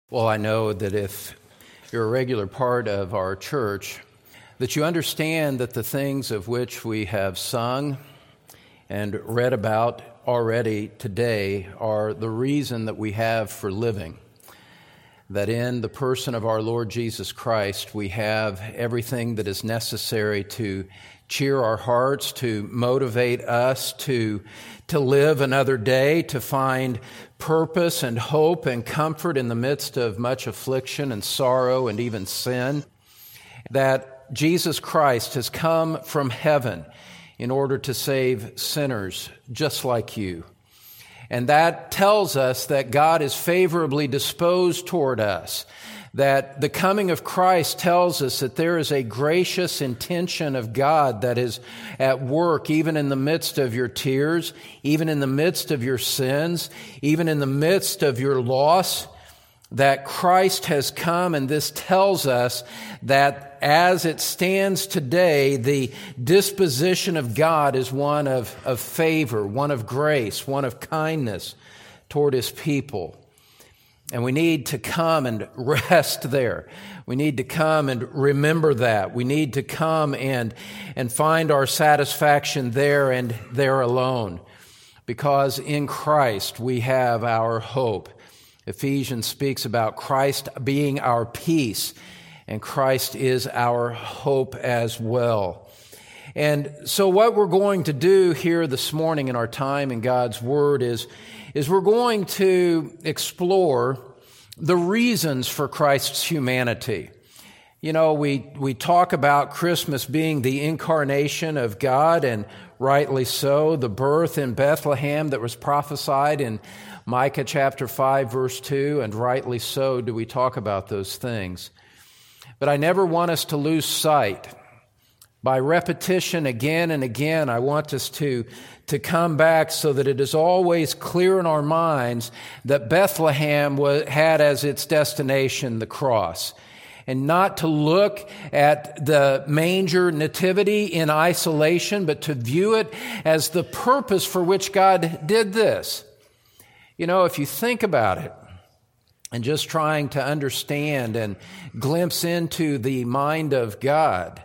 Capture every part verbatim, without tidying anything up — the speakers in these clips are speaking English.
Well, I know that if you're a regular part of our church, that you understand that the things of which we have sung and read about already today are the reason that we have for living. That in the person of our Lord Jesus Christ, we have everything that is necessary to cheer our hearts, to motivate us to, to live another day, to find purpose and hope and comfort in the midst of much affliction and sorrow and even sin. That Jesus Christ has come from heaven in order to save sinners just like you. And that tells us that God is favorably disposed toward us, that the coming of Christ tells us that there is a gracious intention of God that is at work even in the midst of your tears, even in the midst of your sins, even in the midst of your loss, that Christ has come, and this tells us that as it stands today, the disposition of God is one of, of favor, one of grace, one of kindness toward His people. And we need to come and rest there. We need to come and remember that. We need to come and, and find our satisfaction there and there alone. Because in Christ we have our hope. Ephesians speaks about Christ being our peace, and Christ is our hope as well. And so what we're going to do here this morning in our time in God's Word is, is we're going to explore the reasons for Christ's humanity. You know, we, we talk about Christmas being the incarnation of God, and rightly so, the birth in Bethlehem that was prophesied in Micah chapter five, verse two, and rightly so do we talk about those things. But I never want us to lose sight. By repetition again and again, I want us to, to come back so that it is always clear in our minds that Bethlehem was, had as its destination the cross. And not to look at the manger nativity in isolation, but to view it as the purpose for which God did this. You know, if you think about it, and just trying to understand and glimpse into the mind of God,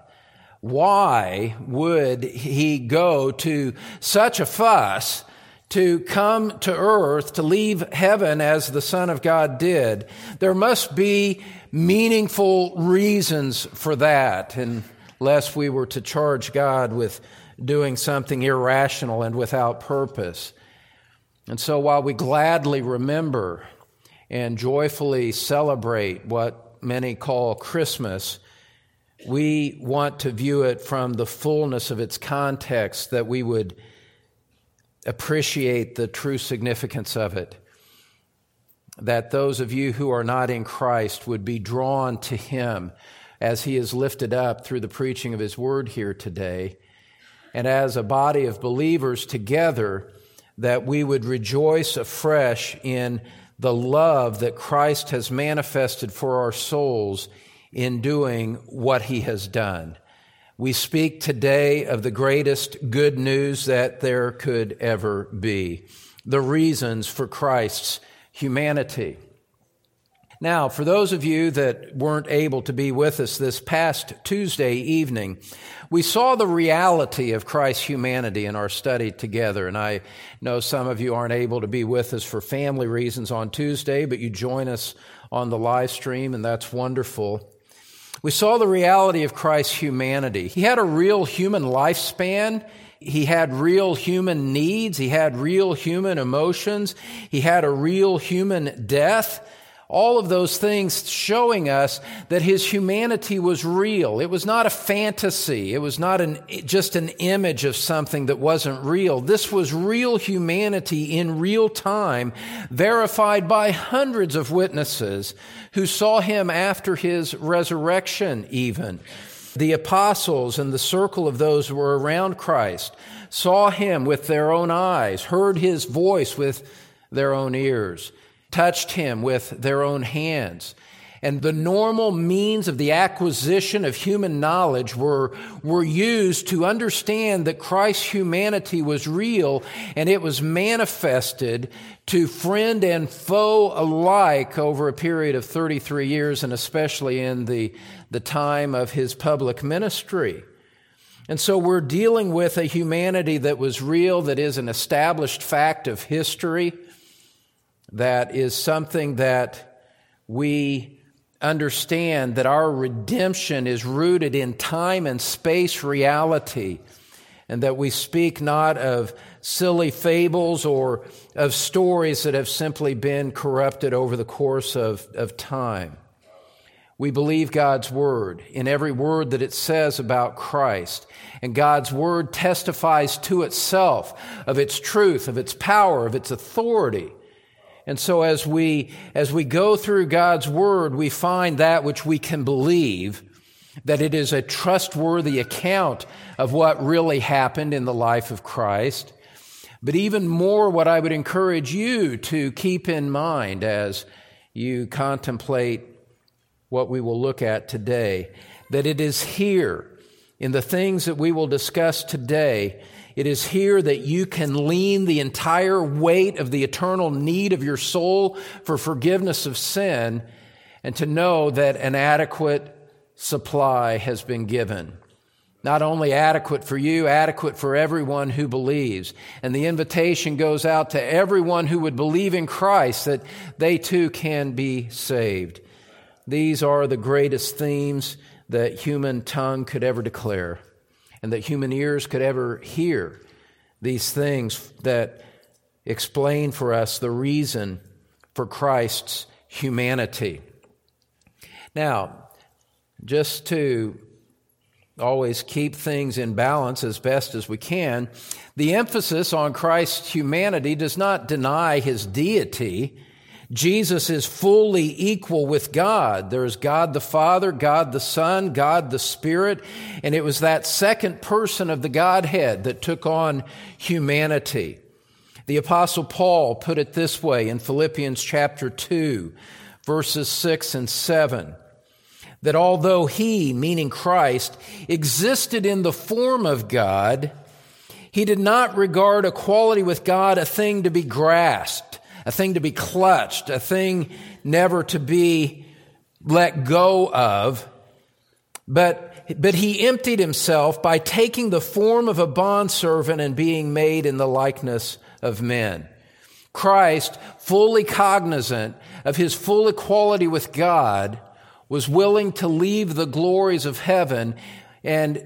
why would He go to such a fuss to come to earth, to leave heaven as the Son of God did? There must be meaningful reasons for that, unless we were to charge God with doing something irrational and without purpose. And so while we gladly remember and joyfully celebrate what many call Christmas, we want to view it from the fullness of its context, that we would appreciate the true significance of it, that those of you who are not in Christ would be drawn to Him as He is lifted up through the preaching of His Word here today, and as a body of believers together, that we would rejoice afresh in the love that Christ has manifested for our souls in doing what He has done. We speak today of the greatest good news that there could ever be, the reasons for Christ's humanity. Now, for those of you that weren't able to be with us this past Tuesday evening, we saw the reality of Christ's humanity in our study together. And I know some of you aren't able to be with us for family reasons on Tuesday, but you join us on the live stream, and that's wonderful. We saw the reality of Christ's humanity. He had a real human lifespan. He had real human needs. He had real human emotions. He had a real human death. All of those things showing us that His humanity was real. It was not a fantasy. It was not an, just an image of something that wasn't real. This was real humanity in real time, verified by hundreds of witnesses who saw Him after His resurrection even. The apostles and the circle of those who were around Christ saw Him with their own eyes, heard His voice with their own ears, touched Him with their own hands. and the normal means of the acquisition of human knowledge were, were used to understand that Christ's humanity was real, and it was manifested to friend and foe alike over a period of thirty-three years, and especially in the, the time of his public ministry. And so we're dealing with a humanity that was real, that is an established fact of history, that is something that we understand, that our redemption is rooted in time and space reality, and that we speak not of silly fables or of stories that have simply been corrupted over the course of, of time. We believe God's Word in every word that it says about Christ. And God's Word testifies to itself of its truth, of its power, of its authority. And so as we, as we go through God's Word, we find that which we can believe, that it is a trustworthy account of what really happened in the life of Christ. But even more, what I would encourage you to keep in mind as you contemplate what we will look at today, that it is here in the things that we will discuss today, it is here that you can lean the entire weight of the eternal need of your soul for forgiveness of sin, and to know that an adequate supply has been given. Not only adequate for you, adequate for everyone who believes. And the invitation goes out to everyone who would believe in Christ, that they too can be saved. These are the greatest themes that human tongue could ever declare, and that human ears could ever hear. These things that explain for us the reason for Christ's humanity. Now, just to always keep things in balance as best as we can, the emphasis on Christ's humanity does not deny his deity. Jesus is fully equal with God. There's God the Father, God the Son, God the Spirit, and it was that second person of the Godhead that took on humanity. The Apostle Paul put it this way in Philippians chapter two, verses six and seven, that although he, meaning Christ, existed in the form of God, he did not regard equality with God a thing to be grasped, a thing to be clutched, a thing never to be let go of. But, but he emptied himself by taking the form of a bondservant and being made in the likeness of men. Christ, fully cognizant of his full equality with God, was willing to leave the glories of heaven and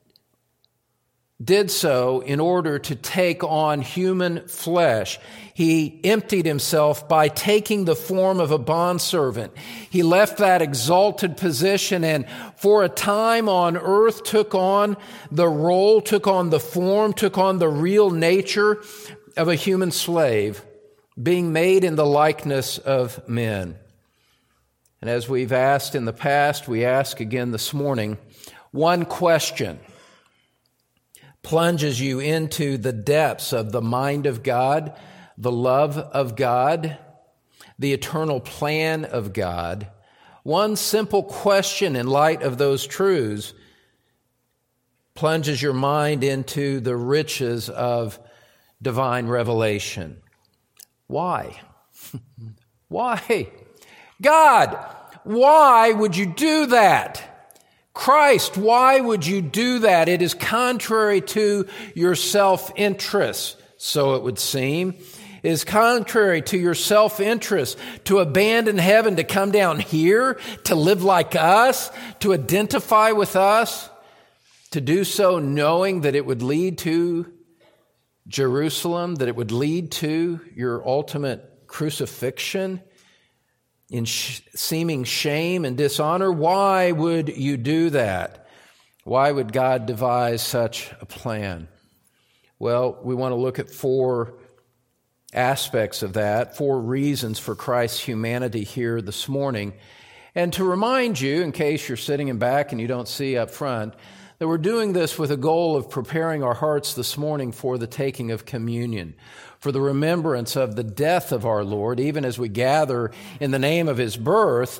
did so in order to take on human flesh. He emptied himself by taking the form of a bondservant. He left that exalted position and for a time on earth took on the role, took on the form, took on the real nature of a human slave, being made in the likeness of men. And as we've asked in the past, we ask again this morning, one question plunges you into the depths of the mind of God, the love of God, the eternal plan of God. One simple question in light of those truths plunges your mind into the riches of divine revelation. Why? Why? God, why would you do that? Christ, why would you do that? It is contrary to your self-interest, so it would seem. It is contrary to your self-interest to abandon heaven, to come down here, to live like us, to identify with us, to do so knowing that it would lead to Jerusalem, that it would lead to your ultimate crucifixion in sh- seeming shame and dishonor. Why would you do that? Why would God devise such a plan? Well, we want to look at four aspects of that, four reasons for Christ's humanity here this morning. And to remind you, in case you're sitting in back and you don't see up front, that we're doing this with a goal of preparing our hearts this morning for the taking of communion, for the remembrance of the death of our Lord, even as we gather in the name of his birth,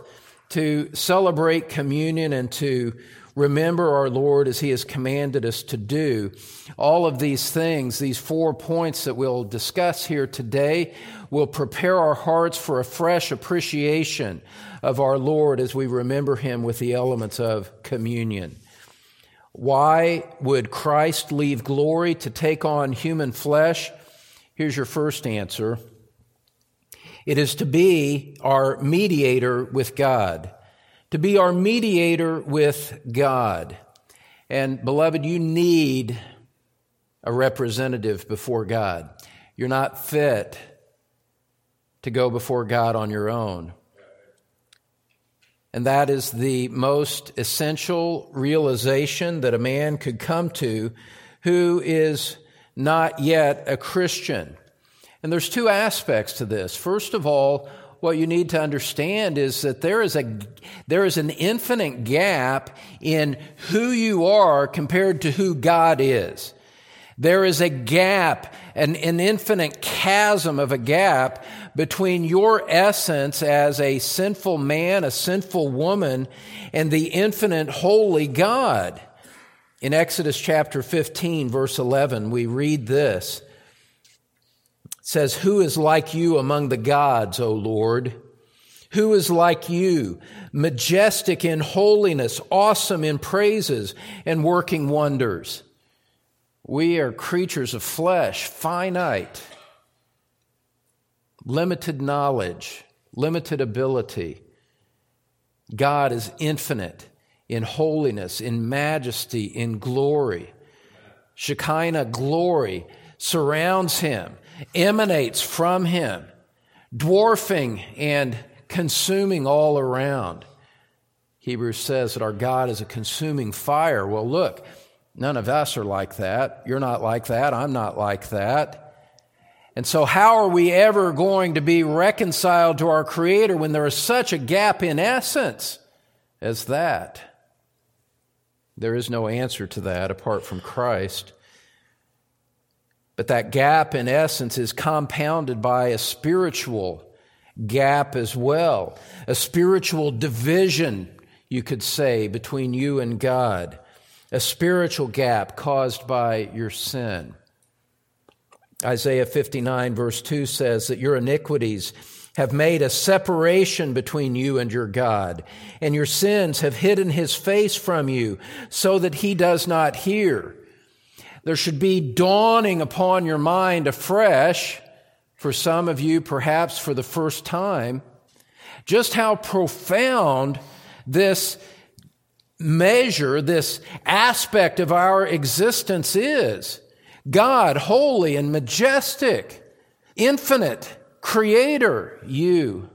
to celebrate communion and to remember our Lord as He has commanded us to do. All of these things, these four points that we'll discuss here today, will prepare our hearts for a fresh appreciation of our Lord as we remember Him with the elements of communion. Why would Christ leave glory to take on human flesh? Here's your first answer. It is to be our mediator with God. To be our mediator with God. And beloved, you need a representative before God. You're not fit to go before God on your own. And that is the most essential realization that a man could come to who is not yet a Christian. And there's two aspects to this. First of all, what you need to understand is that there is a there is an infinite gap in who you are compared to who God is. There is a gap, an, an infinite chasm of a gap between your essence as a sinful man, a sinful woman, and the infinite holy God. In Exodus chapter fifteen, verse eleven, we read this. It says, "Who is like you among the gods, O Lord? Who is like you, majestic in holiness, awesome in praises, and working wonders?" We are creatures of flesh, finite, limited knowledge, limited ability. God is infinite in holiness, in majesty, in glory. Shekinah glory surrounds Him, emanates from Him, dwarfing and consuming all around. Hebrews says that our God is a consuming fire. Well, look, none of us are like that. You're not like that. I'm not like that. And so how are we ever going to be reconciled to our Creator when there is such a gap in essence as that? There is no answer to that apart from Christ. But that gap in essence is compounded by a spiritual gap as well. A spiritual division, you could say, between you and God. A spiritual gap caused by your sin. Isaiah fifty-nine verse two says that your iniquities have made a separation between you and your God, and your sins have hidden His face from you so that He does not hear. There should be dawning upon your mind afresh, for some of you perhaps for the first time, just how profound this measure, this aspect of our existence is. God, holy and majestic, infinite, creator, you,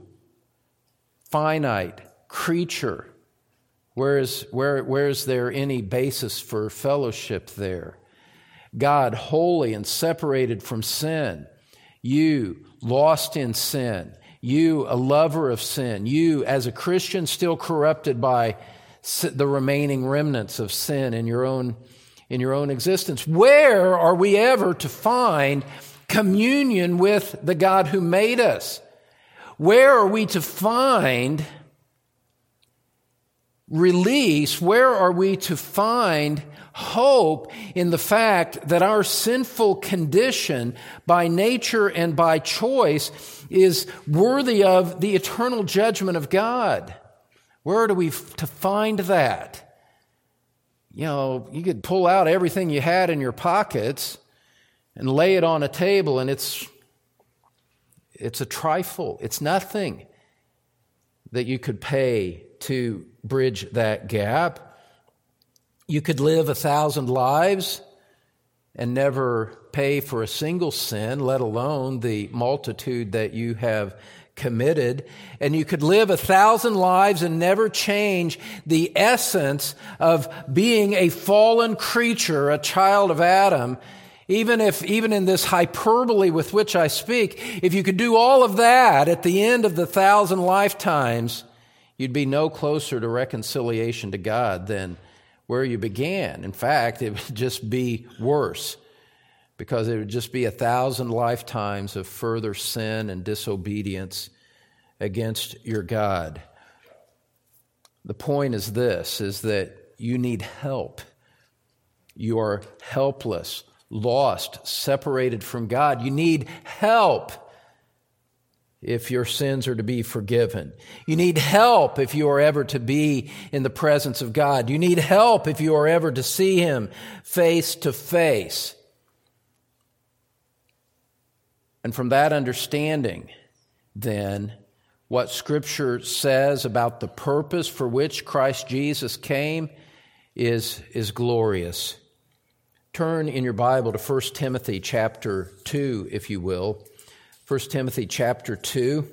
finite creature. Where is, where, where is there any basis for fellowship there? God, holy and separated from sin. You, lost in sin. You, a lover of sin. You, as a Christian, still corrupted by the remaining remnants of sin in your own, in your own existence. Where are we ever to find communion with the God who made us? Where are we to find release? Where are we to find hope in the fact that our sinful condition by nature and by choice is worthy of the eternal judgment of God? Where do we f- to find that? You know, you could pull out everything you had in your pockets and lay it on a table, and it's it's a trifle. It's nothing that you could pay to bridge that gap. You could live a thousand lives and never pay for a single sin, let alone the multitude that you have committed. And you could live a thousand lives and never change the essence of being a fallen creature, a child of Adam. Even if, even in this hyperbole with which I speak, if you could do all of that at the end of the thousand lifetimes, you'd be no closer to reconciliation to God than where you began. In fact, it would just be worse, because it would just be a thousand lifetimes of further sin and disobedience against your God. The point is this, is that you need help. You are helpless, lost, separated from God. You need help if your sins are to be forgiven. You need help if you are ever to be in the presence of God. You need help if you are ever to see Him face to face. And from that understanding, then, what Scripture says about the purpose for which Christ Jesus came is, is glorious. Turn in your Bible to First Timothy chapter two, if you will. First Timothy chapter two.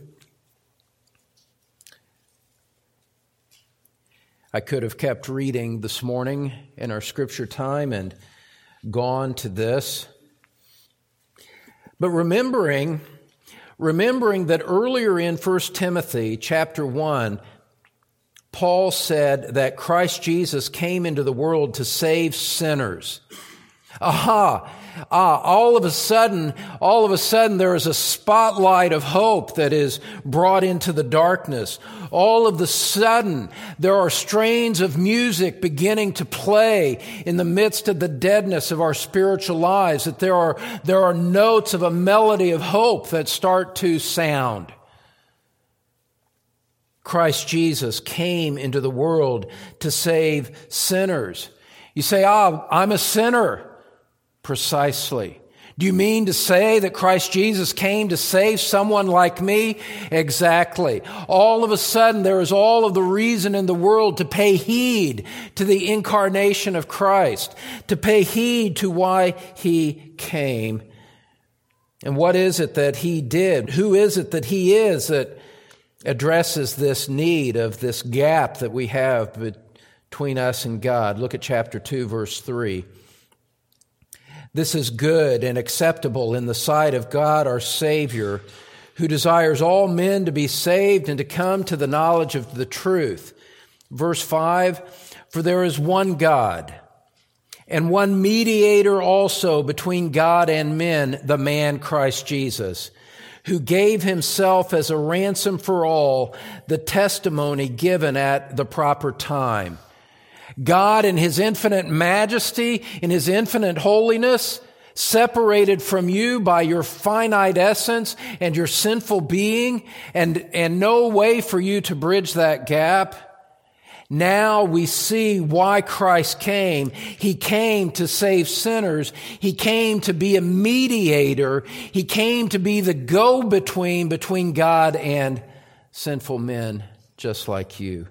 I could have kept reading this morning in our Scripture time and gone to this. But remembering, remembering that earlier in First Timothy chapter one, Paul said that Christ Jesus came into the world to save sinners. Aha! Ah, all of a sudden, all of a sudden there is a spotlight of hope that is brought into the darkness. All of the sudden, there are strains of music beginning to play in the midst of the deadness of our spiritual lives, that there are, there are notes of a melody of hope that start to sound. Christ Jesus came into the world to save sinners. You say, ah, I'm a sinner. Precisely. Do you mean to say that Christ Jesus came to save someone like me? Exactly. All of a sudden, there is all of the reason in the world to pay heed to the incarnation of Christ, to pay heed to why He came. And what is it that He did? Who is it that He is that addresses this need of this gap that we have between us and God? Look at chapter two, verse three. This is good and acceptable in the sight of God our Savior, who desires all men to be saved and to come to the knowledge of the truth. Verse five, for there is one God, and one mediator also between God and men, the man Christ Jesus, who gave Himself as a ransom for all, the testimony given at the proper time. God in His infinite majesty, in His infinite holiness, separated from you by your finite essence and your sinful being, and, and no way for you to bridge that gap. Now we see why Christ came. He came to save sinners. He came to be a mediator. He came to be the go-between between God and sinful men just like you.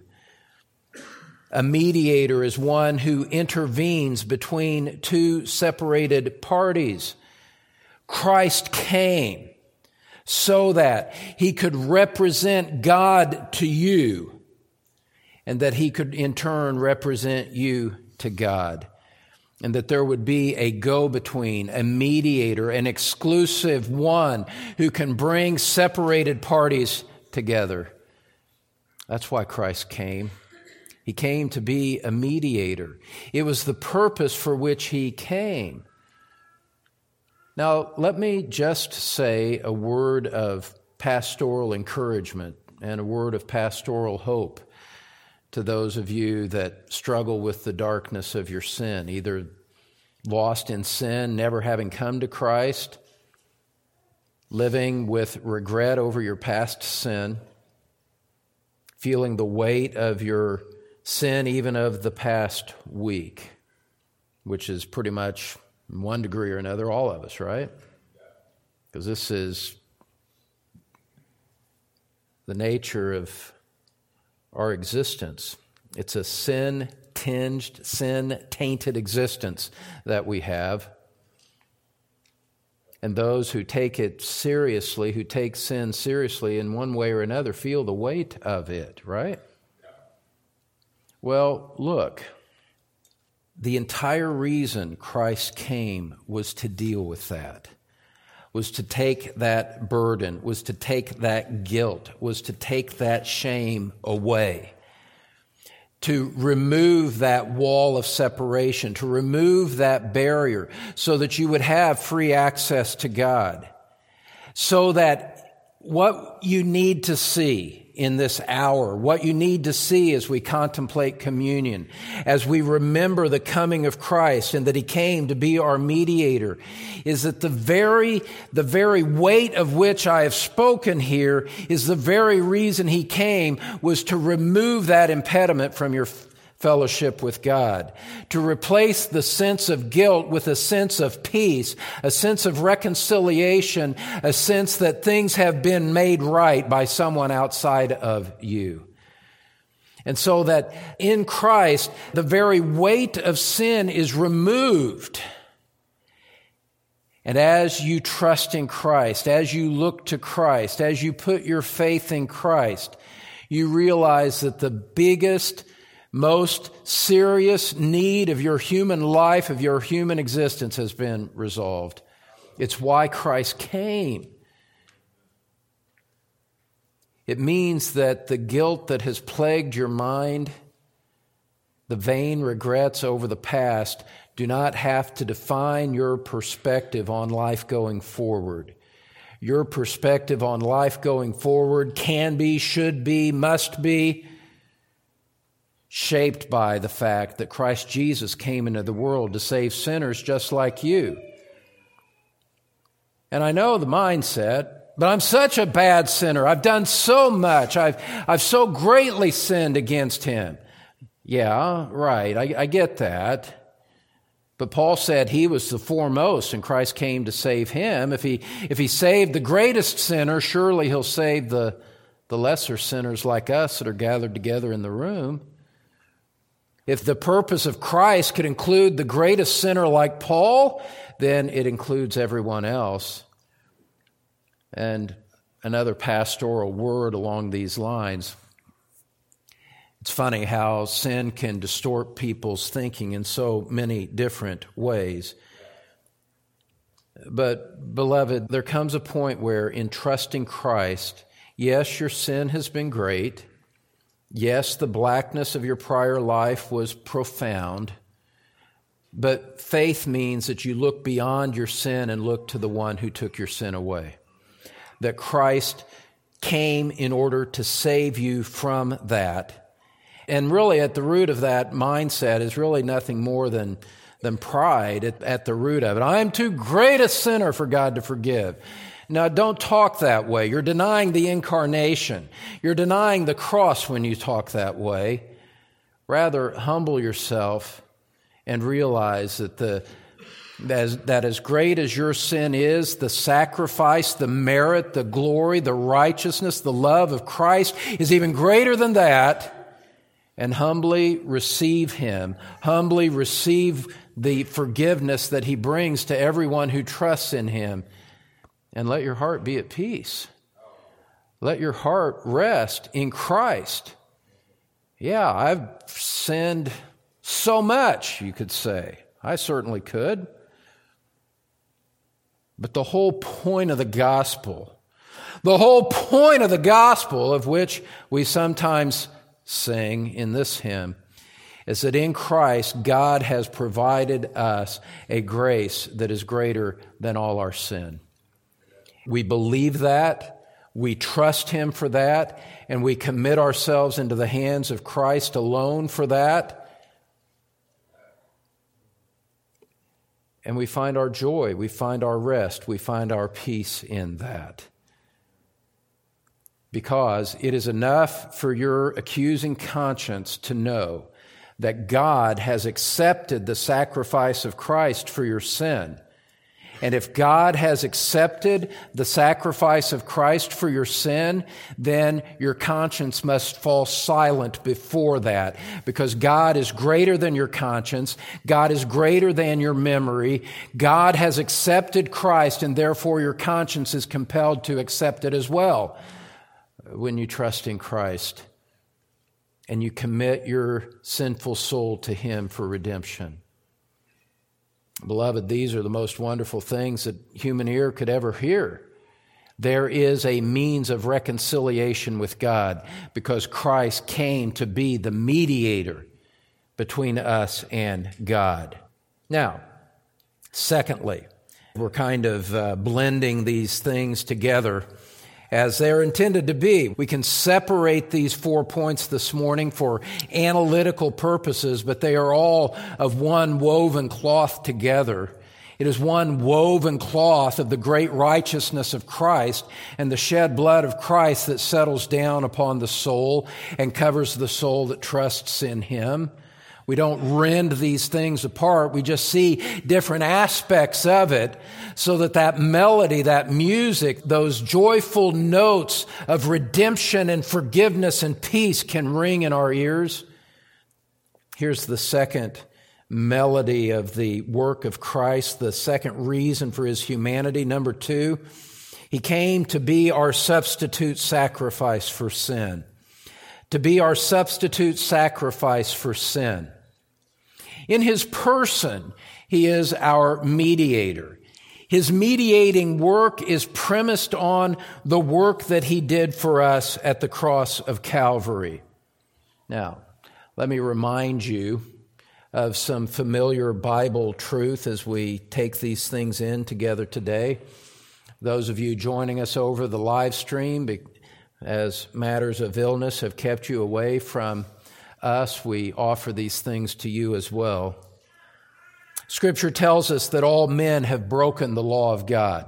A mediator is one who intervenes between two separated parties. Christ came so that He could represent God to you, and that He could in turn represent you to God, and that there would be a go-between, a mediator, an exclusive one who can bring separated parties together. That's why Christ came. He came to be a mediator. It was the purpose for which He came. Now, let me just say a word of pastoral encouragement and a word of pastoral hope to those of you that struggle with the darkness of your sin, either lost in sin, never having come to Christ, living with regret over your past sin, feeling the weight of your sin even of the past week, which is pretty much, in one degree or another, all of us, right? Because this is the nature of our existence. It's a sin-tinged, sin-tainted existence that we have. And those who take it seriously, who take sin seriously in one way or another, feel the weight of it, right? Well, look, the entire reason Christ came was to deal with that, was to take that burden, was to take that guilt, was to take that shame away, to remove that wall of separation, to remove that barrier so that you would have free access to God, so that what you need to see in this hour, what you need to see as we contemplate communion, as we remember the coming of Christ and that He came to be our mediator, is that the very, the very weight of which I have spoken here is the very reason He came, was to remove that impediment from your fellowship with God, to replace the sense of guilt with a sense of peace, a sense of reconciliation, a sense that things have been made right by someone outside of you. And so that in Christ, the very weight of sin is removed. And as you trust in Christ, as you look to Christ, as you put your faith in Christ, you realize that the biggest, most serious need of your human life, of your human existence, has been resolved. It's why Christ came. It means that the guilt that has plagued your mind, the vain regrets over the past, do not have to define your perspective on life going forward. Your perspective on life going forward can be, should be, must be shaped by the fact that Christ Jesus came into the world to save sinners just like you. And I know the mindset, but I'm such a bad sinner. I've done so much. I've, I've so greatly sinned against Him. Yeah, right. I, I get that. But Paul said he was the foremost and Christ came to save him. If he, if he saved the greatest sinner, surely He'll save the, the lesser sinners like us that are gathered together in the room. If the purpose of Christ could include the greatest sinner like Paul, then it includes everyone else. And another pastoral word along these lines. It's funny how sin can distort people's thinking in so many different ways. But, beloved, there comes a point where in trusting Christ, yes, your sin has been great. Yes, the blackness of your prior life was profound, but faith means that you look beyond your sin and look to the one who took your sin away. That Christ came in order to save you from that. And really at the root of that mindset is really nothing more than, than pride at, at the root of it. I'm too great a sinner for God to forgive. Now, don't talk that way. You're denying the incarnation. You're denying the cross when you talk that way. Rather, humble yourself and realize that the as, that as great as your sin is, the sacrifice, the merit, the glory, the righteousness, the love of Christ is even greater than that. And humbly receive Him. Humbly receive the forgiveness that He brings to everyone who trusts in Him. And let your heart be at peace. Let your heart rest in Christ. Yeah, I've sinned so much, you could say. I certainly could. But the whole point of the gospel, the whole point of the gospel of which we sometimes sing in this hymn, is that in Christ, God has provided us a grace that is greater than all our sin. We believe that, we trust Him for that, and we commit ourselves into the hands of Christ alone for that. And we find our joy, we find our rest, we find our peace in that. Because it is enough for your accusing conscience to know that God has accepted the sacrifice of Christ for your sin. And if God has accepted the sacrifice of Christ for your sin, then your conscience must fall silent before that, because God is greater than your conscience. God is greater than your memory. God has accepted Christ, and therefore your conscience is compelled to accept it as well when you trust in Christ and you commit your sinful soul to Him for redemption. Beloved, these are the most wonderful things that human ear could ever hear. There is a means of reconciliation with God because Christ came to be the mediator between us and God. Now, secondly, we're kind of uh, blending these things together as they're intended to be. We can separate these four points this morning for analytical purposes, but they are all of one woven cloth together. It is one woven cloth of the great righteousness of Christ and the shed blood of Christ that settles down upon the soul and covers the soul that trusts in Him. We don't rend these things apart. We just see different aspects of it so that that melody, that music, those joyful notes of redemption and forgiveness and peace can ring in our ears. Here's the second melody of the work of Christ, the second reason for His humanity. Number two, He came to be our substitute sacrifice for sin. To be our substitute sacrifice for sin. In His person, He is our mediator. His mediating work is premised on the work that He did for us at the cross of Calvary. Now, let me remind you of some familiar Bible truth as we take these things in together today. Those of you joining us over the live stream, as matters of illness have kept you away from us, we offer these things to you as well. Scripture tells us that all men have broken the law of God.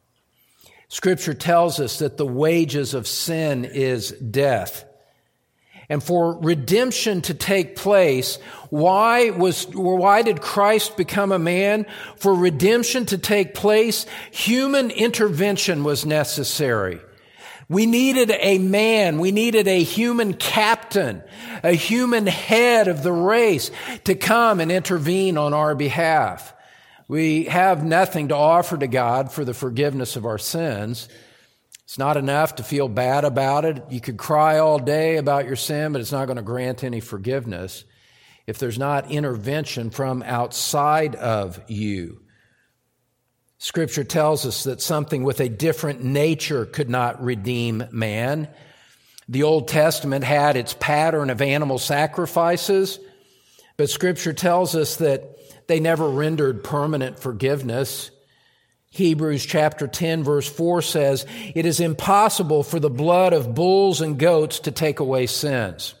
Scripture tells us that the wages of sin is death. And for redemption to take place, why was, why did Christ become a man? For redemption to take place, human intervention was necessary. We needed a man, we needed a human captain, a human head of the race to come and intervene on our behalf. We have nothing to offer to God for the forgiveness of our sins. It's not enough to feel bad about it. You could cry all day about your sin, but it's not going to grant any forgiveness if there's not intervention from outside of you. Scripture tells us that something with a different nature could not redeem man. The Old Testament had its pattern of animal sacrifices, but Scripture tells us that they never rendered permanent forgiveness. Hebrews chapter ten verse four says, "It is impossible for the blood of bulls and goats to take away sins."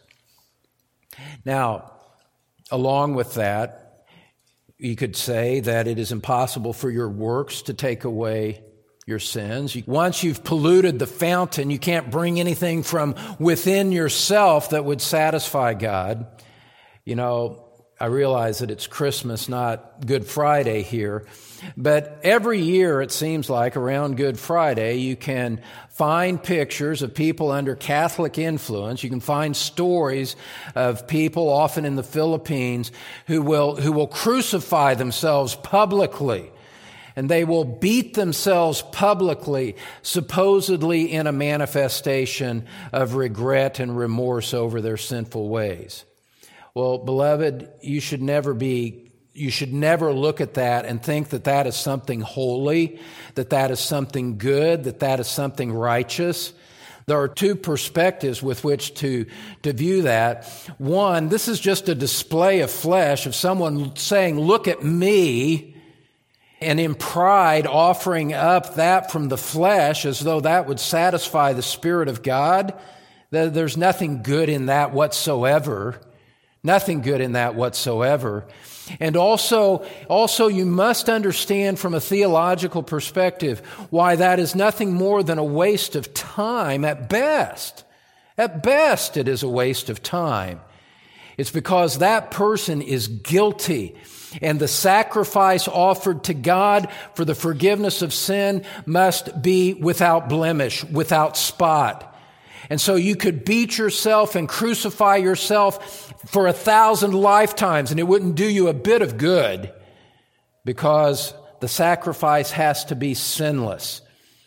Now, along with that, you could say that it is impossible for your works to take away your sins. Once you've polluted the fountain, you can't bring anything from within yourself that would satisfy God. You know, I realize that it's Christmas, not Good Friday here, but every year it seems like around Good Friday you can find pictures of people under Catholic influence. You can find stories of people, often in the Philippines, who will who will crucify themselves publicly, and they will beat themselves publicly, supposedly in a manifestation of regret and remorse over their sinful ways. Well, beloved, you should never be, you should never look at that and think that that is something holy, that that is something good, that that is something righteous. There are two perspectives with which to, to view that. One, this is just a display of flesh of someone saying, "Look at me," and in pride offering up that from the flesh as though that would satisfy the Spirit of God. There's nothing good in that whatsoever. Nothing good in that whatsoever. And also, also you must understand from a theological perspective why that is nothing more than a waste of time at best. At best, it is a waste of time. It's because that person is guilty, and the sacrifice offered to God for the forgiveness of sin must be without blemish, without spot. And so you could beat yourself and crucify yourself for a thousand lifetimes, and it wouldn't do you a bit of good, because the sacrifice has to be sinless.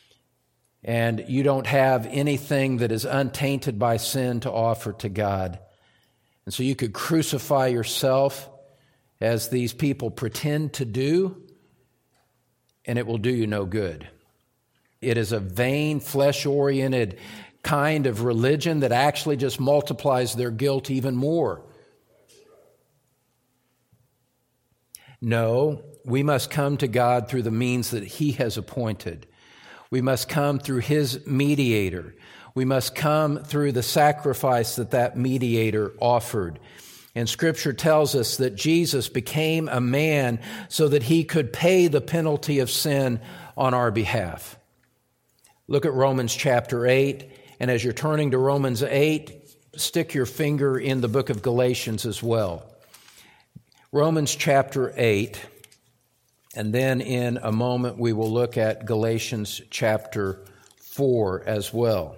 And you don't have anything that is untainted by sin to offer to God. And so you could crucify yourself as these people pretend to do, and it will do you no good. It is a vain, flesh-oriented kind of religion that actually just multiplies their guilt even more. No, we must come to God through the means that He has appointed. We must come through his mediator. We must come through the sacrifice that that mediator offered. And Scripture tells us that Jesus became a man so that he could pay the penalty of sin on our behalf. Look at Romans chapter eight, and as you're turning to Romans eight, stick your finger in the book of Galatians as well. Romans chapter eight, and then in a moment we will look at Galatians chapter four as well.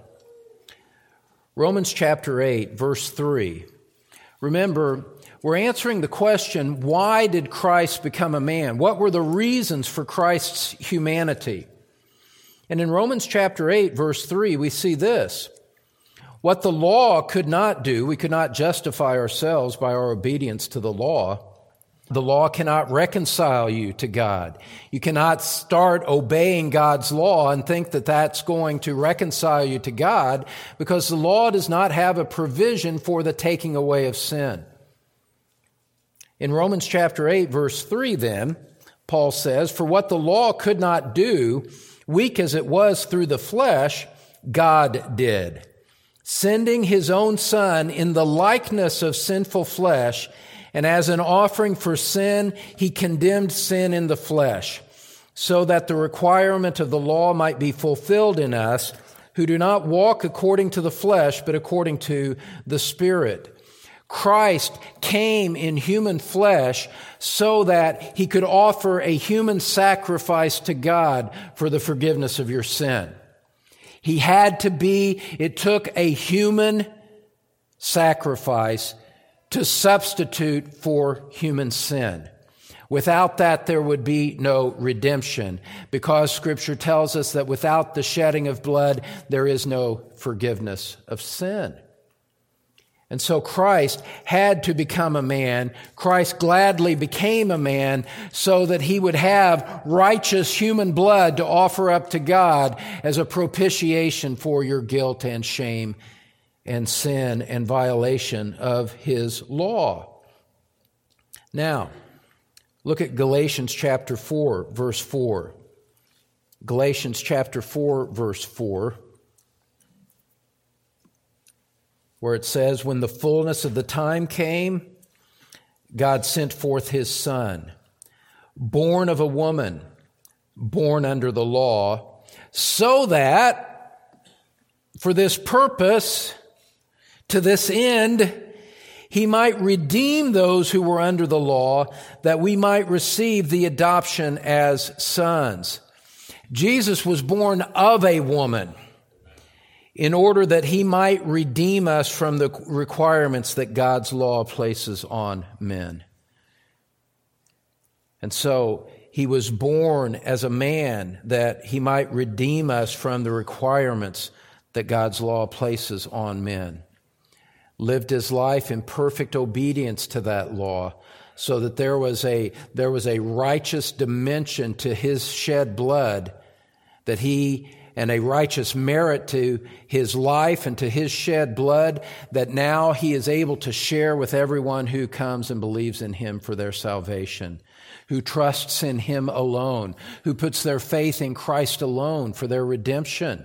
Romans chapter eight, verse three. Remember, we're answering the question, why did Christ become a man? What were the reasons for Christ's humanity? And in Romans chapter eight, verse three, we see this. What the law could not do, we could not justify ourselves by our obedience to the law. The law cannot reconcile you to God. You cannot start obeying God's law and think that that's going to reconcile you to God, because the law does not have a provision for the taking away of sin. In Romans chapter eight, verse three, then, Paul says, "For what the law could not do, weak as it was through the flesh, God did, sending his own Son in the likeness of sinful flesh, and as an offering for sin, he condemned sin in the flesh, so that the requirement of the law might be fulfilled in us, who do not walk according to the flesh, but according to the Spirit." Christ came in human flesh so that he could offer a human sacrifice to God for the forgiveness of your sin. He had to be, it took a human sacrifice to substitute for human sin. Without that, there would be no redemption, because Scripture tells us that without the shedding of blood, there is no forgiveness of sin. And so Christ had to become a man. Christ gladly became a man so that he would have righteous human blood to offer up to God as a propitiation for your guilt and shame and sin and violation of his law. Now, look at Galatians chapter four, verse four. Galatians chapter four, verse four, where it says, "When the fullness of the time came, God sent forth his Son, born of a woman, born under the law, so that for this purpose, to this end, he might redeem those who were under the law, that we might receive the adoption as sons." Jesus was born of a woman in order that he might redeem us from the requirements that God's law places on men. And so he was born as a man that he might redeem us from the requirements that God's law places on men. Lived his life in perfect obedience to that law, so that there was a there was a righteous dimension to his shed blood, that he and a righteous merit to his life and to his shed blood, that now he is able to share with everyone who comes and believes in him for their salvation, who trusts in him alone, who puts their faith in Christ alone for their redemption.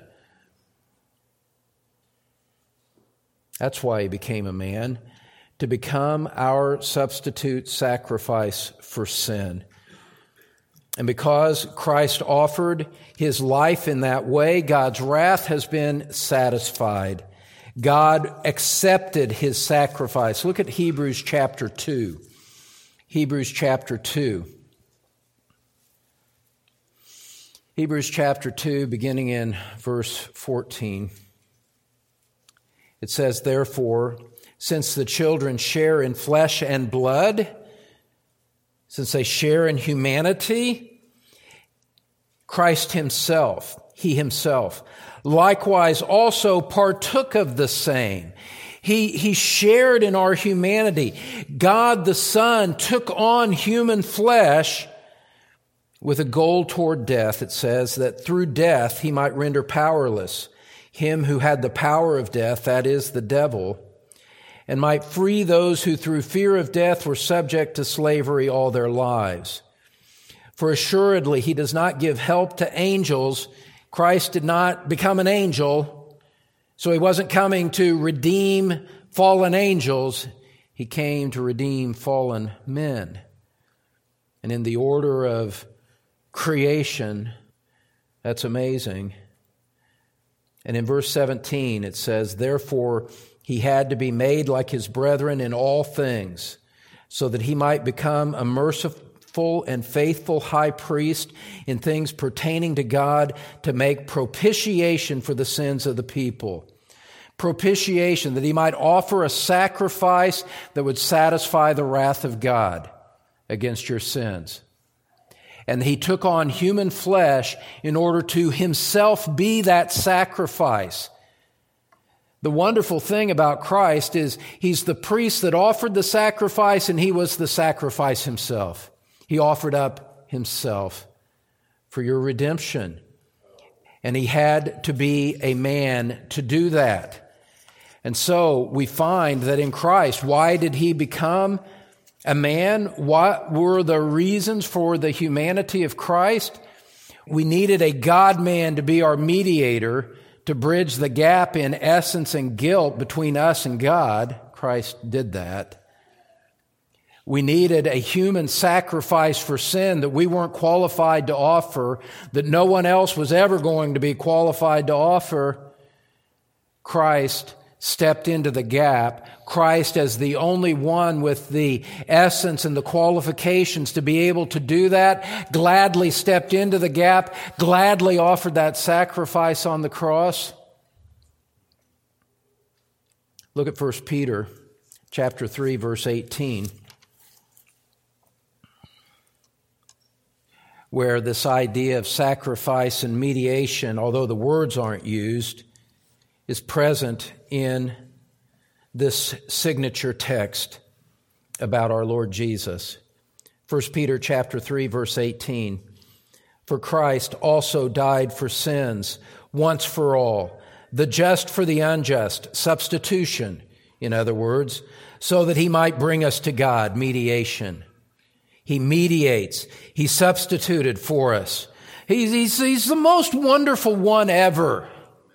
That's why he became a man, to become our substitute sacrifice for sin. And because Christ offered his life in that way, God's wrath has been satisfied. God accepted his sacrifice. Look at Hebrews chapter two. Hebrews chapter two. Hebrews chapter two, beginning in verse fourteen. It says, "Therefore, since the children share in flesh and blood, since they share in humanity, Christ himself, he himself, likewise also partook of the same." He, he shared in our humanity. God the Son took on human flesh with a goal toward death. It says that through death he might render powerless him who had the power of death, that is, the devil, and might free those who through fear of death were subject to slavery all their lives. For assuredly he does not give help to angels, Christ did not become an angel, so he wasn't coming to redeem fallen angels. He came to redeem fallen men. And in the order of creation, that's amazing. And in verse seventeen, it says, "Therefore he had to be made like his brethren in all things, so that he might become a merciful and faithful high priest in things pertaining to God, to make propitiation for the sins of the people." Propitiation, that he might offer a sacrifice that would satisfy the wrath of God against your sins. And he took on human flesh in order to himself be that sacrifice. The wonderful thing about Christ is he's the priest that offered the sacrifice, and he was the sacrifice himself. He offered up himself for your redemption. And he had to be a man to do that. And so we find that in Christ, why did he become a man? What were the reasons for the humanity of Christ? We needed a God-man to be our mediator, to bridge the gap in essence and guilt between us and God. Christ did that. We needed a human sacrifice for sin that we weren't qualified to offer, that no one else was ever going to be qualified to offer. Christ stepped into the gap. Christ, as the only one with the essence and the qualifications to be able to do that, gladly stepped into the gap, gladly offered that sacrifice on the cross. Look at First Peter chapter three, verse eighteen, where this idea of sacrifice and mediation, although the words aren't used, is present in this signature text about our Lord Jesus. First Peter chapter three, verse eighteen. "For Christ also died for sins once for all, the just for the unjust," substitution, in other words, "so that he might bring us to God," mediation. He mediates. He substituted for us. He's, he's, he's the most wonderful one ever.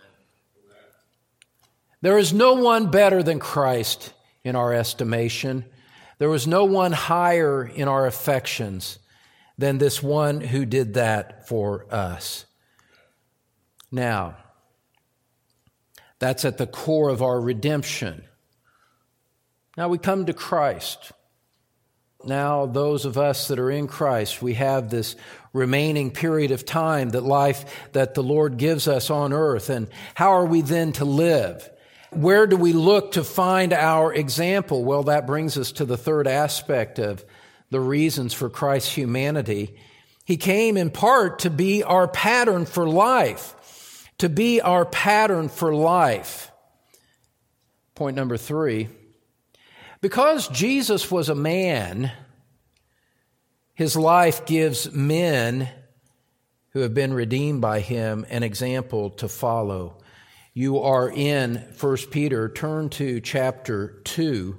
There is no one better than Christ in our estimation. There was no one higher in our affections than this one who did that for us. Now, that's at the core of our redemption. Now we come to Christ. Now, those of us that are in Christ, we have this remaining period of time, that life that the Lord gives us on earth. And how are we then to live? Where do we look to find our example? Well, that brings us to the third aspect of the reasons for Christ's humanity. He came in part to be our pattern for life, to be our pattern for life. Point number three, because Jesus was a man, his life gives men who have been redeemed by him an example to follow. You are in First Peter. Turn to chapter two.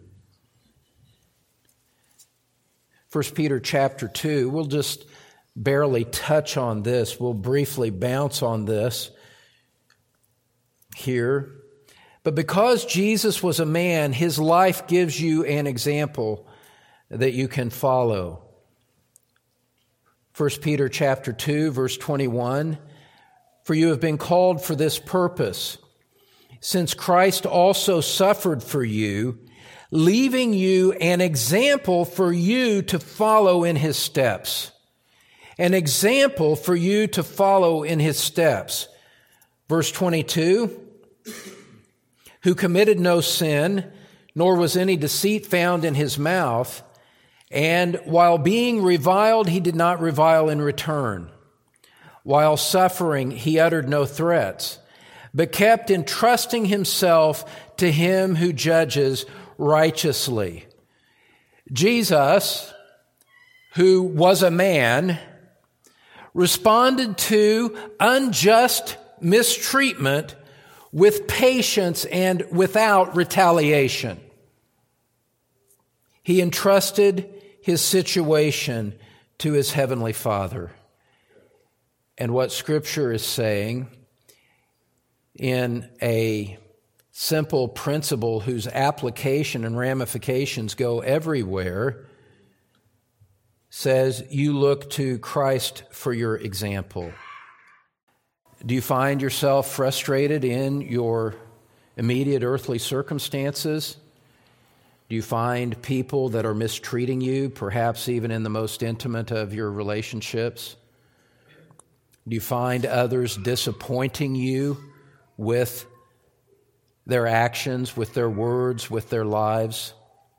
First Peter chapter two. We'll just barely touch on this. We'll briefly bounce on this here. But because Jesus was a man, his life gives you an example that you can follow. First Peter chapter two, verse twenty-one. "For you have been called for this purpose, since Christ also suffered for you, leaving you an example for you to follow in his steps." An example for you to follow in his steps. Verse twenty-two, "Who committed no sin, nor was any deceit found in his mouth, and while being reviled, he did not revile in return. While suffering, he uttered no threats, but kept entrusting himself to him who judges righteously." Jesus, who was a man, responded to unjust mistreatment with patience and without retaliation. He entrusted his situation to his heavenly Father. and what Scripture is saying in a simple principle whose application and ramifications go everywhere, says you look to Christ for your example. Do you find yourself frustrated in your immediate earthly circumstances? Do you find people that are mistreating you, perhaps even in the most intimate of your relationships? Do you find others disappointing you with their actions, with their words, with their lives?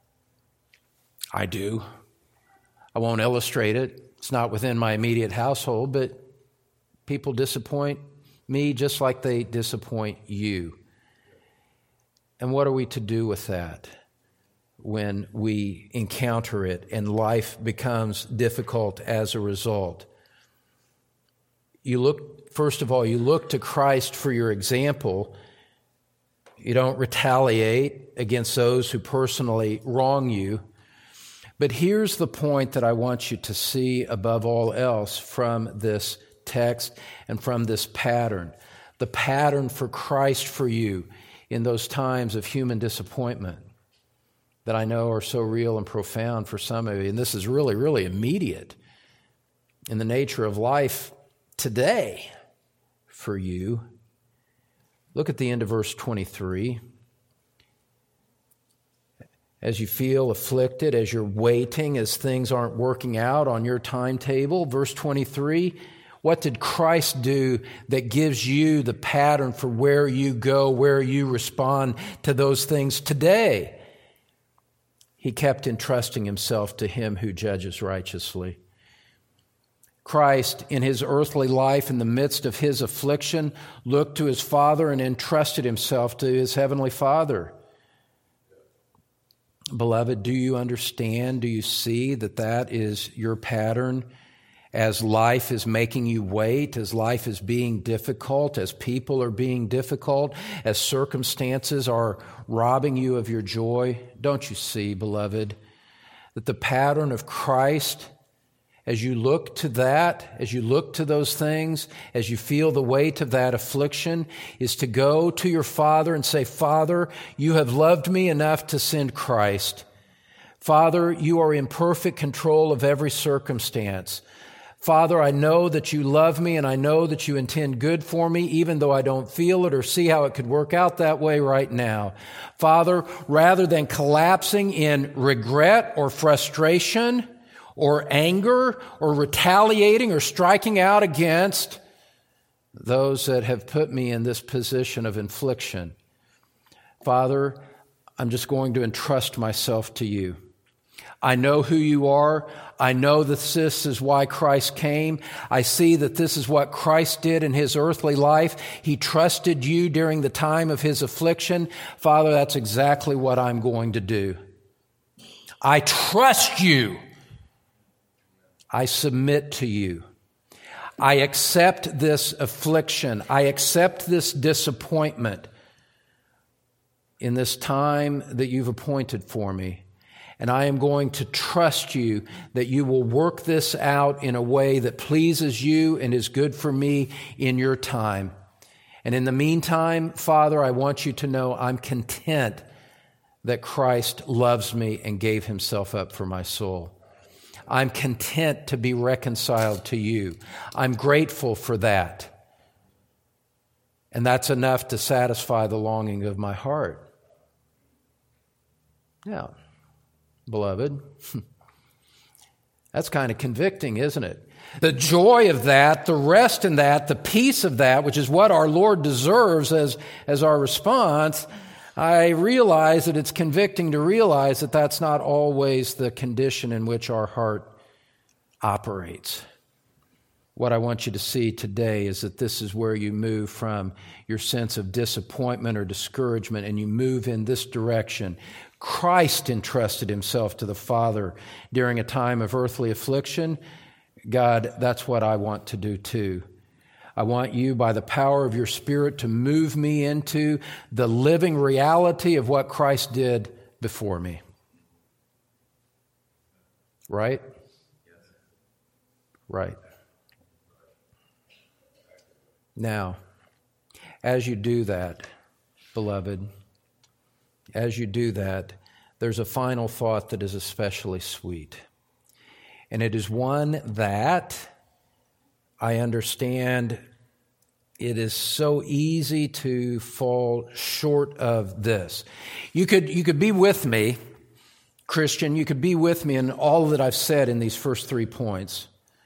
I do. I won't illustrate it. It's not within my immediate household, but people disappoint me just like they disappoint you. And what are we to do with that when we encounter it and life becomes difficult as a result? You look, first of all, you look to Christ for your example. You don't retaliate against those who personally wrong you. But here's the point that I want you to see above all else from this text and from this pattern. The pattern for Christ for you in those times of human disappointment that I know are so real and profound for some of you. And this is really, really immediate in the nature of life today for you. Look at the end of verse twenty-three. As you feel afflicted, as you're waiting, as things aren't working out on your timetable, verse twenty-three, what did Christ do that gives you the pattern for where you go, where you respond to those things today? He kept entrusting himself to him who judges righteously. Christ, in his earthly life, in the midst of his affliction, looked to his Father and entrusted himself to his heavenly Father. Beloved, do you understand? Do you see that that is your pattern as life is making you wait, as life is being difficult, as people are being difficult, as circumstances are robbing you of your joy? Don't you see, beloved, that the pattern of Christ, as you look to that, as you look to those things, as you feel the weight of that affliction, is to go to your Father and say, Father, you have loved me enough to send Christ. Father, you are in perfect control of every circumstance. Father, I know that you love me and I know that you intend good for me, even though I don't feel it or see how it could work out that way right now. Father, rather than collapsing in regret or frustration or anger or retaliating or striking out against those that have put me in this position of infliction, Father, I'm just going to entrust myself to you. I know who you are. I know that this is why Christ came. I see that this is what Christ did in his earthly life. He trusted you during the time of his affliction. Father, that's exactly what I'm going to do. I trust you. I submit to you. I accept this affliction. I accept this disappointment in this time that you've appointed for me. And I am going to trust you that you will work this out in a way that pleases you and is good for me in your time. And in the meantime, Father, I want you to know I'm content that Christ loves me and gave himself up for my soul. I'm content to be reconciled to you. I'm grateful for that. And that's enough to satisfy the longing of my heart. Now, beloved, that's kind of convicting, isn't it? The joy of that, the rest in that, the peace of that, which is what our Lord deserves as, as our response, I realize that it's convicting to realize that that's not always the condition in which our heart operates. What I want you to see today is that this is where you move from your sense of disappointment or discouragement and you move in this direction. Christ entrusted himself to the Father during a time of earthly affliction. God, that's what I want to do too. I want you, by the power of your Spirit, to move me into the living reality of what Christ did before me. Right? Right. Now, as you do that, beloved, as you do that, there's a final thought that is especially sweet. And it is one that I understand it is so easy to fall short of this. You could, you could be with me, Christian, you could be with me in all that I've said in these first three points.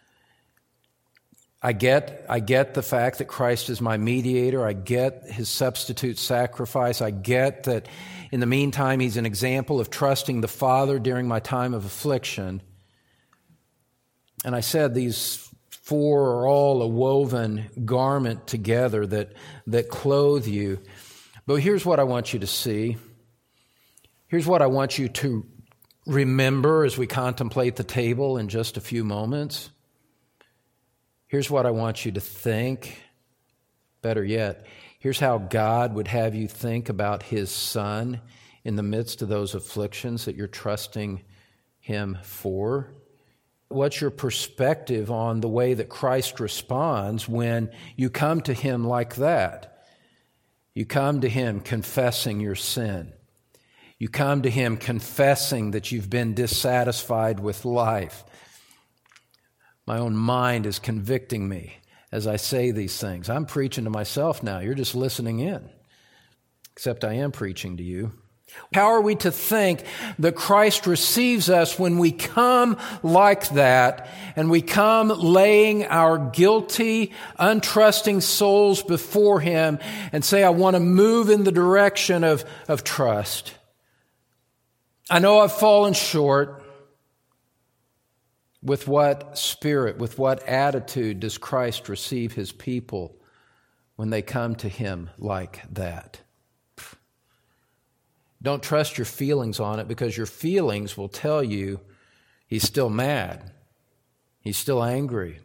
I get, I get the fact that Christ is my mediator. I get his substitute sacrifice. I get that in the meantime, he's an example of trusting the Father during my time of affliction. And I said these four are all a woven garment together that, that clothe you. But here's what I want you to see. Here's what I want you to remember as we contemplate the table in just a few moments. Here's what I want you to think. Better yet, here's how God would have you think about his Son in the midst of those afflictions that you're trusting him for. What's your perspective on the way that Christ responds when you come to him like that? You come to him confessing your sin. You come to him confessing that you've been dissatisfied with life. My own mind is convicting me as I say these things. I'm preaching to myself now. You're just listening in. Except I am preaching to you. How are we to think that Christ receives us when we come like that and we come laying our guilty, untrusting souls before him and say, I want to move in the direction of, of trust. I know I've fallen short. With what spirit, with what attitude does Christ receive his people when they come to him like that? Don't trust your feelings on it, because your feelings will tell you he's still mad. He's still angry.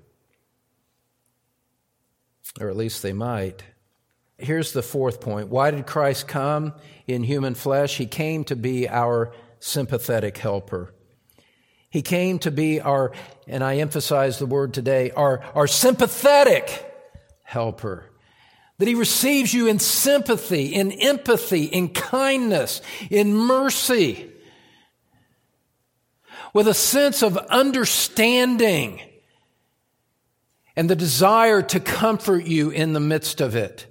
Or at least they might. Here's the fourth point. Why did Christ come in human flesh? He came to be our sympathetic helper. He came to be our, and I emphasize the word today, our, our sympathetic helper. That he receives you in sympathy, in empathy, in kindness, in mercy, with a sense of understanding and the desire to comfort you in the midst of it.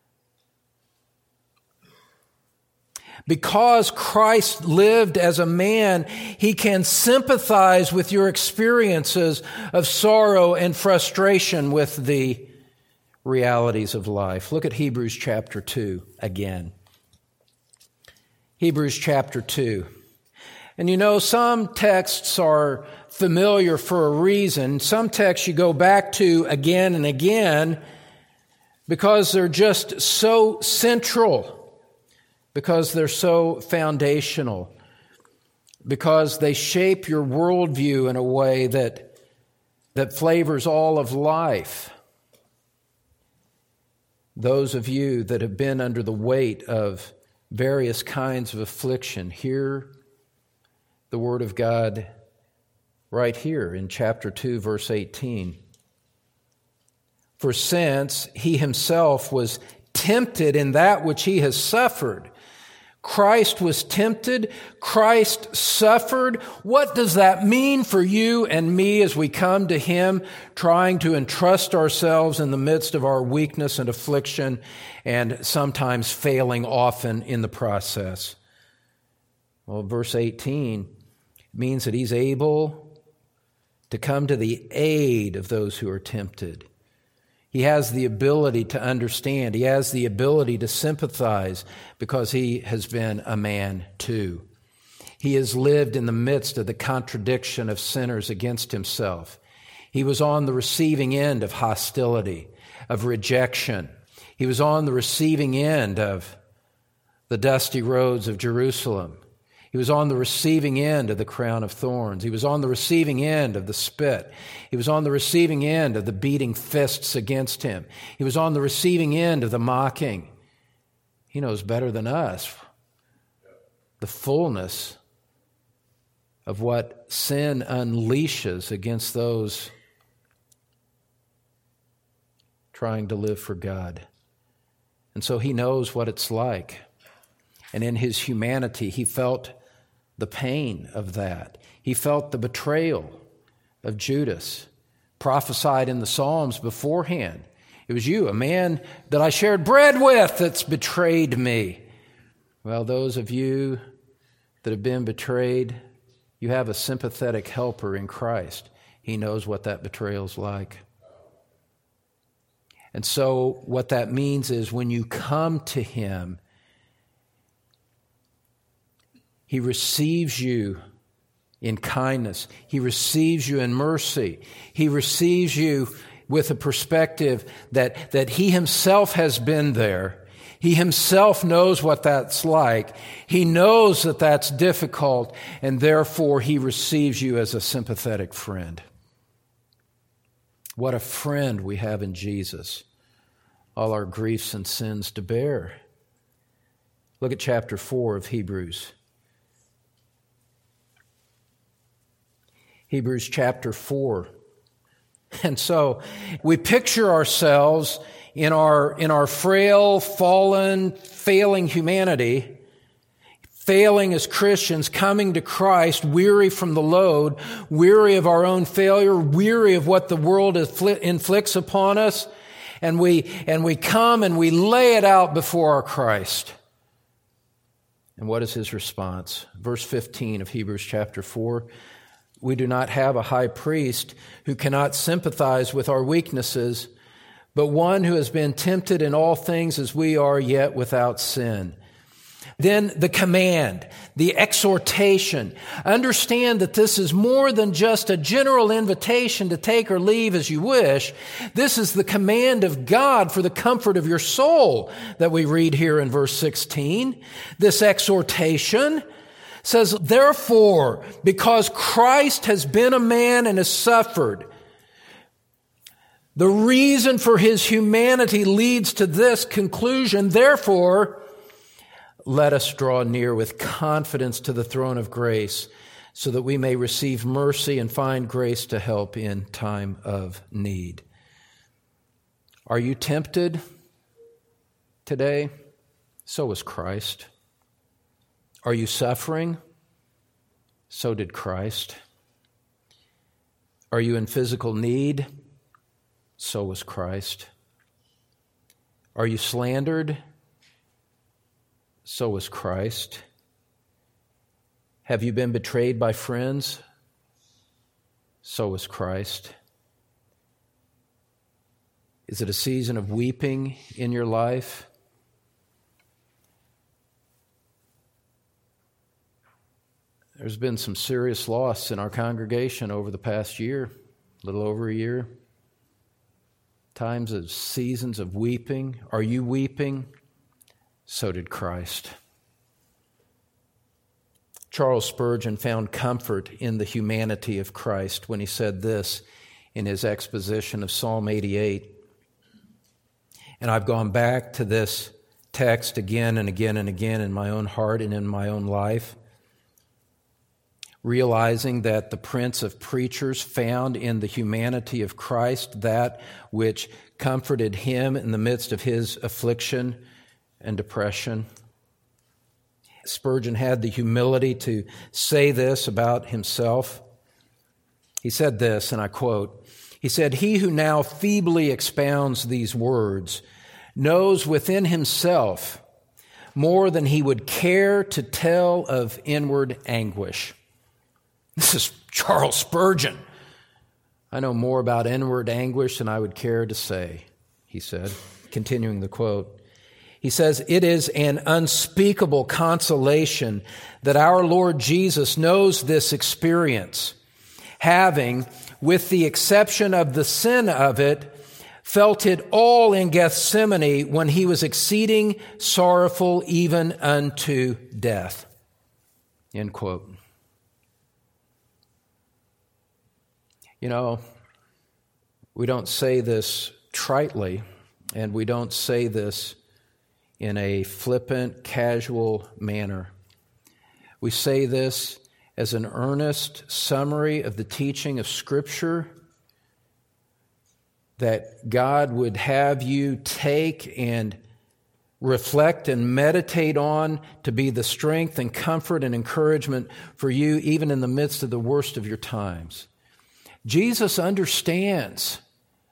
Because Christ lived as a man, he can sympathize with your experiences of sorrow and frustration with the realities of life. Look at Hebrews chapter two again. Hebrews chapter two. And you know, some texts are familiar for a reason. Some texts you go back to again and again because they're just so central. Because they're so foundational, because they shape your worldview in a way that, that flavors all of life. Those of you that have been under the weight of various kinds of affliction, hear the Word of God right here in chapter two, verse eighteen. For since he himself was tempted in that which he has suffered, Christ was tempted, Christ suffered. What does that mean for you and me as we come to him, trying to entrust ourselves in the midst of our weakness and affliction, and sometimes failing often in the process? Well, verse eighteen means that he's able to come to the aid of those who are tempted. He has the ability to understand. He has the ability to sympathize because he has been a man too. He has lived in the midst of the contradiction of sinners against himself. He was on the receiving end of hostility, of rejection. He was on the receiving end of the dusty roads of Jerusalem. He was on the receiving end of the crown of thorns. He was on the receiving end of the spit. He was on the receiving end of the beating fists against him. He was on the receiving end of the mocking. He knows better than us the fullness of what sin unleashes against those trying to live for God. And so he knows what it's like. And in his humanity, he felt the pain of that. He felt the betrayal of Judas, prophesied in the Psalms beforehand. It was you, a man that I shared bread with, that's betrayed me. Well, those of you that have been betrayed, you have a sympathetic helper in Christ. He knows what that betrayal's like. And so what that means is when you come to him, he receives you in kindness. He receives you in mercy. He receives you with a perspective that, that he himself has been there. He himself knows what that's like. He knows that that's difficult, and therefore he receives you as a sympathetic friend. What a friend we have in Jesus, all our griefs and sins to bear. Look at chapter four of Hebrews. Hebrews chapter four. And so we picture ourselves in our, in our frail, fallen, failing humanity, failing as Christians, coming to Christ, weary from the load, weary of our own failure, weary of what the world inflicts upon us, and we, and we come and we lay it out before our Christ. And what is his response? Verse fifteen of Hebrews chapter four. We do not have a high priest who cannot sympathize with our weaknesses, but one who has been tempted in all things as we are, yet without sin. Then the command, the exhortation. Understand that this is more than just a general invitation to take or leave as you wish. This is the command of God for the comfort of your soul that we read here in verse sixteen. This exhortation says, therefore, because Christ has been a man and has suffered, the reason for his humanity leads to this conclusion. Therefore, let us draw near with confidence to the throne of grace so that we may receive mercy and find grace to help in time of need. Are you tempted today? So is Christ. Are you suffering? So did Christ. Are you in physical need? So was Christ. Are you slandered? So was Christ. Have you been betrayed by friends? So was Christ. Is it a season of weeping in your life? There's been some serious loss in our congregation over the past year, a little over a year. Times of seasons of weeping. Are you weeping? So did Christ. Charles Spurgeon found comfort in the humanity of Christ when he said this in his exposition of Psalm eighty-eight. And I've gone back to this text again and again and again in my own heart and in my own life, realizing that the Prince of Preachers found in the humanity of Christ that which comforted him in the midst of his affliction and depression. Spurgeon had the humility to say this about himself. He said this, and I quote, he said, "He who now feebly expounds these words knows within himself more than he would care to tell of inward anguish." This is Charles Spurgeon. "I know more about inward anguish than I would care to say," he said, continuing the quote. He says, "It is an unspeakable consolation that our Lord Jesus knows this experience, having, with the exception of the sin of it, felt it all in Gethsemane when he was exceeding sorrowful even unto death." End quote. You know, we don't say this tritely, and we don't say this in a flippant, casual manner. We say this as an earnest summary of the teaching of Scripture that God would have you take and reflect and meditate on to be the strength and comfort and encouragement for you even in the midst of the worst of your times. Jesus understands.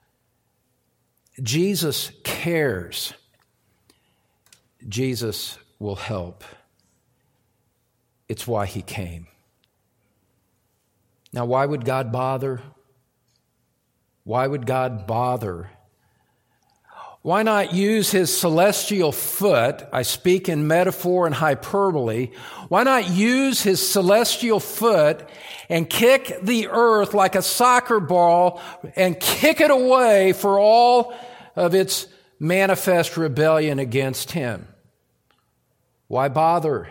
Jesus cares. Jesus will help. It's why he came. Now, why would God bother? Why would God bother? Why not use his celestial foot? I speak in metaphor and hyperbole. Why not use his celestial foot and kick the earth like a soccer ball and kick it away for all of its manifest rebellion against him? Why bother?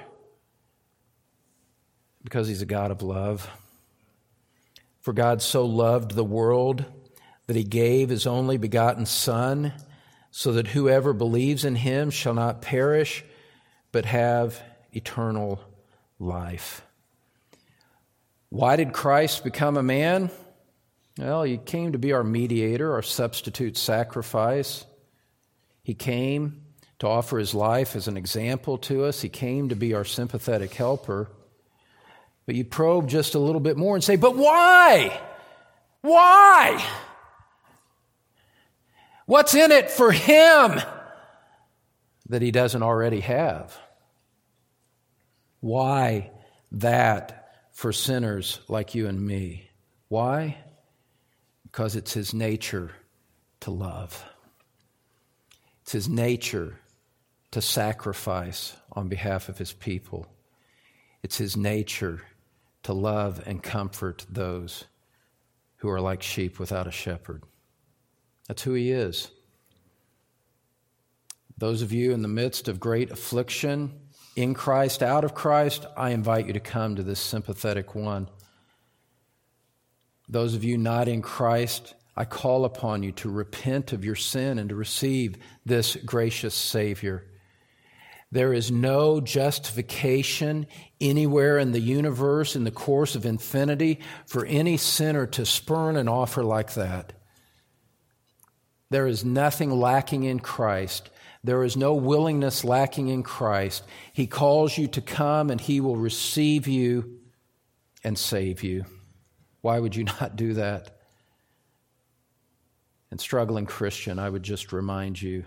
Because he's a God of love. For God so loved the world that he gave his only begotten Son, so that whoever believes in him shall not perish, but have eternal life. Why did Christ become a man? Well, he came to be our mediator, our substitute sacrifice. He came to offer his life as an example to us. He came to be our sympathetic helper. But you probe just a little bit more and say, but why? Why? What's in it for him that he doesn't already have? Why that for sinners like you and me? Why? Because it's his nature to love. It's his nature to sacrifice on behalf of his people. It's his nature to love and comfort those who are like sheep without a shepherd. That's who he is. Those of you in the midst of great affliction, in Christ, out of Christ, I invite you to come to this sympathetic one. Those of you not in Christ, I call upon you to repent of your sin and to receive this gracious Savior. There is no justification anywhere in the universe, in the course of infinity, for any sinner to spurn an offer like that. There is nothing lacking in Christ. There is no willingness lacking in Christ. He calls you to come and he will receive you and save you. Why would you not do that? And struggling Christian, I would just remind you,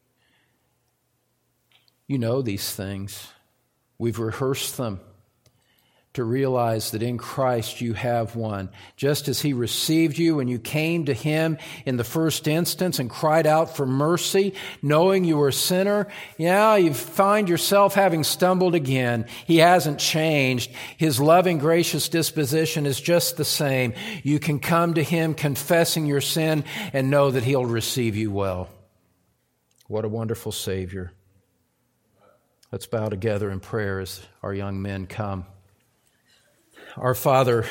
you know these things. We've rehearsed them to realize that in Christ you have one. Just as he received you when you came to him in the first instance and cried out for mercy, knowing you were a sinner, yeah, you find yourself having stumbled again. He hasn't changed. His loving, gracious disposition is just the same. You can come to him confessing your sin and know that he'll receive you well. What a wonderful Savior. Let's bow together in prayer as our young men come. Our Father,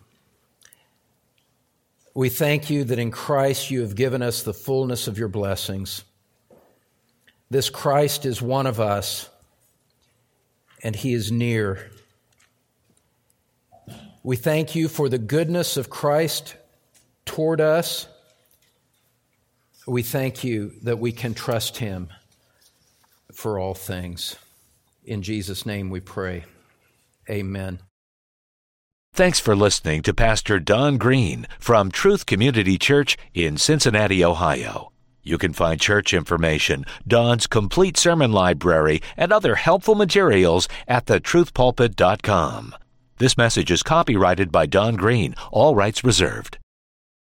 we thank you that in Christ you have given us the fullness of your blessings. This Christ is one of us, and he is near. We thank you for the goodness of Christ toward us. We thank you that we can trust him for all things. In Jesus' name we pray. Amen. Thanks for listening to Pastor Don Green from Truth Community Church in Cincinnati, Ohio. You can find church information, Don's complete sermon library, and other helpful materials at the truth pulpit dot com. This message is copyrighted by Don Green, all rights reserved.